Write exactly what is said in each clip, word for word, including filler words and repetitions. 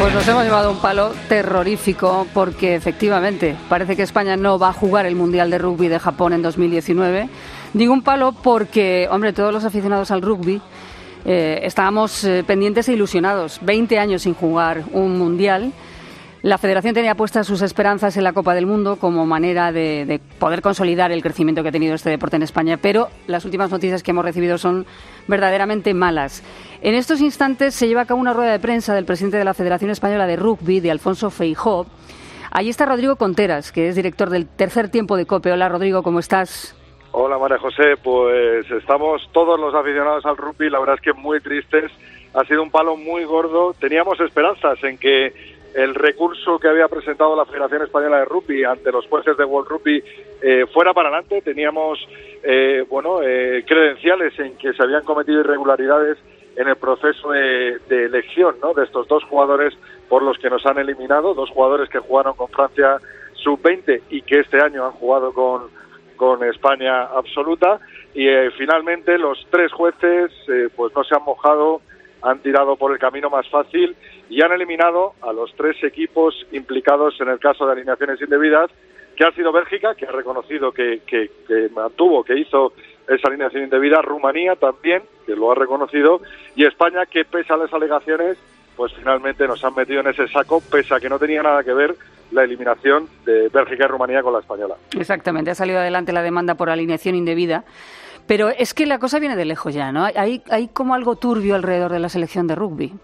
Pues nos hemos llevado un palo terrorífico porque efectivamente parece que España no va a jugar el Mundial de Rugby de Japón en dos mil diecinueve. Digo un palo porque, hombre, todos los aficionados al rugby eh, estábamos eh, pendientes e ilusionados. veinte años sin jugar un Mundial. La Federación tenía puestas sus esperanzas en la Copa del Mundo como manera de, de poder consolidar el crecimiento que ha tenido este deporte en España, pero las últimas noticias que hemos recibido son verdaderamente malas. En estos instantes se lleva a cabo una rueda de prensa del presidente de la Federación Española de Rugby, de Alfonso Feijóo. Allí está Rodrigo Conteras, que es director del Tercer Tiempo de COPE. Hola, Rodrigo, ¿cómo estás? Hola, María José. Pues estamos todos los aficionados al rugby, la verdad es que muy tristes. Ha sido un palo muy gordo. Teníamos esperanzas en que el recurso que había presentado la Federación Española de Rugby ante los jueces de World Rugby eh, fuera para adelante. Teníamos eh, bueno eh, credenciales en que se habían cometido irregularidades en el proceso de, de elección, ¿no?, de estos dos jugadores por los que nos han eliminado, dos jugadores que jugaron con Francia sub veinte y que este año han jugado con, con España absoluta. Y eh, finalmente los tres jueces eh, pues no se han mojado, han tirado por el camino más fácil y han eliminado a los tres equipos implicados en el caso de alineaciones indebidas, que ha sido Bélgica, que ha reconocido que, que, que mantuvo, que hizo esa alineación indebida, Rumanía también, que lo ha reconocido, y España, que pese a las alegaciones, pues finalmente nos han metido en ese saco, pese a que no tenía nada que ver la eliminación de Bélgica y Rumanía con la española. Exactamente, ha salido adelante la demanda por alineación indebida. Pero es que la cosa viene de lejos ya, ¿no? Hay, hay como algo turbio alrededor de la selección de rugby.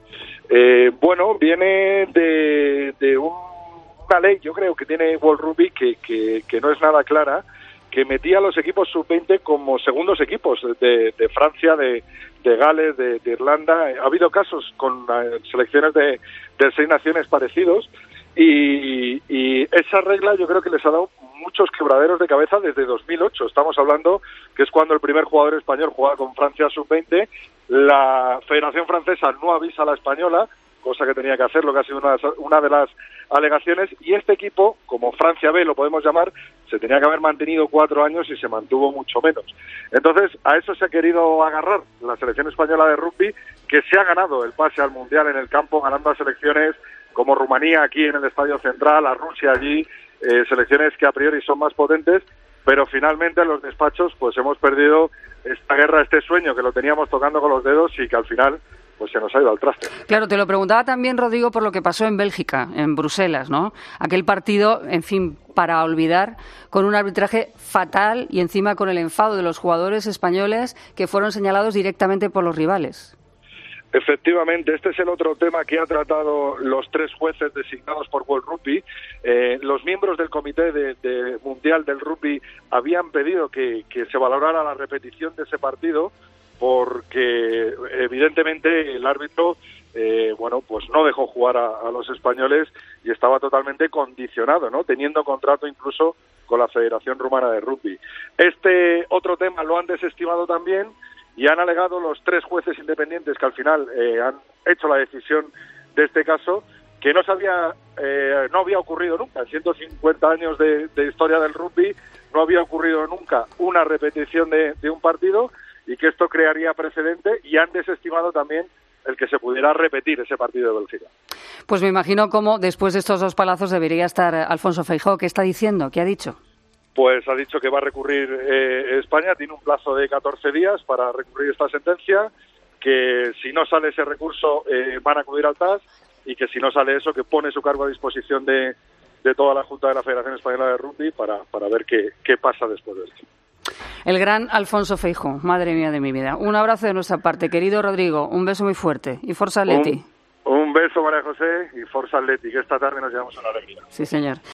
Eh, bueno, viene de, de un, una ley, yo creo que tiene World Rugby, que, que, que no es nada clara, que metía a los equipos sub veinte como segundos equipos de, de Francia, de, de Gales, de, de Irlanda. Ha habido casos con uh, selecciones de, de seis naciones parecidos y, y esa regla yo creo que les ha dado muchos quebraderos de cabeza desde dos mil ocho. Estamos hablando que es cuando el primer jugador español jugaba con Francia sub veinte. La Federación Francesa no avisa a la española, cosa que tenía que hacer, lo que ha sido una, una de las alegaciones, y este equipo, como Francia B lo podemos llamar, se tenía que haber mantenido cuatro años y se mantuvo mucho menos. Entonces, a eso se ha querido agarrar la selección española de rugby, que se ha ganado el pase al Mundial en el campo, ganando a selecciones como Rumanía aquí en el Estadio Central, a Rusia allí, eh, selecciones que a priori son más potentes, pero finalmente en los despachos pues hemos perdido esta guerra, este sueño que lo teníamos tocando con los dedos y que al final pues se nos ha ido al traste. Claro, te lo preguntaba también, Rodrigo, por lo que pasó en Bélgica, en Bruselas, ¿no? Aquel partido, en fin, para olvidar, con un arbitraje fatal y encima con el enfado de los jugadores españoles que fueron señalados directamente por los rivales. Efectivamente, este es el otro tema que ha tratado los tres jueces designados por World Rugby. Eh, los miembros del Comité de, de Mundial del Rugby habían pedido que, que se valorara la repetición de ese partido porque evidentemente el árbitro eh, bueno pues no dejó jugar a, a los españoles y estaba totalmente condicionado, ¿no?, teniendo contrato incluso con la Federación Rumana de Rugby. Este otro tema lo han desestimado también y han alegado los tres jueces independientes que al final eh, han hecho la decisión de este caso, que no se había, eh, no había ocurrido nunca. En ciento cincuenta años de, de historia del rugby no había ocurrido nunca una repetición de, de un partido y que esto crearía precedente, y han desestimado también el que se pudiera repetir ese partido de Bélgica. Pues me imagino cómo después de estos dos palazos debería estar Alfonso Feijóo. ¿Qué está diciendo? ¿Qué ha dicho? Pues ha dicho que va a recurrir eh, España, tiene un plazo de catorce días para recurrir esta sentencia, que si no sale ese recurso eh, van a acudir al T A S y que si no sale eso, que pone su cargo a disposición de, de toda la Junta de la Federación Española de Rugby para, para ver qué, qué pasa después de esto. El gran Alfonso Feijóo, madre mía de mi vida. Un abrazo de nuestra parte, querido Rodrigo, un beso muy fuerte y Forza Atleti. Un, un beso, María José, y Forza Atleti, que esta tarde nos llevamos a la alegría. Sí, señor.